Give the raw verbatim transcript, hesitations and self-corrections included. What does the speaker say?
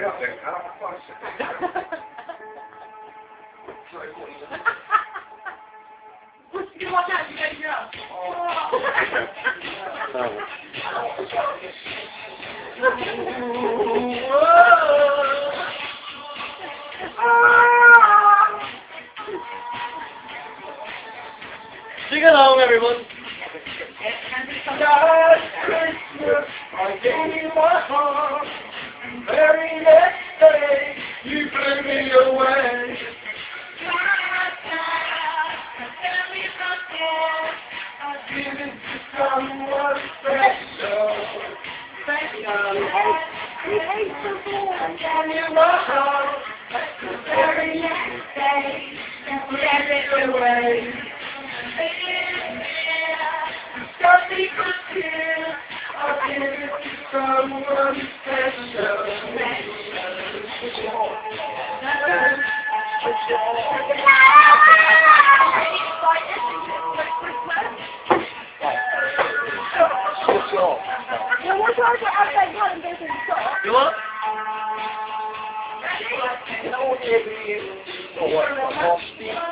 You watch out, you gotta get up. Sing along, everyone. Last Christmas, I gave you my heart. Very next day, you blew me away. I give it to someone special. I gave you my heart. The very next day, you blew me away. Got secret tears, I give it to someone special. You what? No,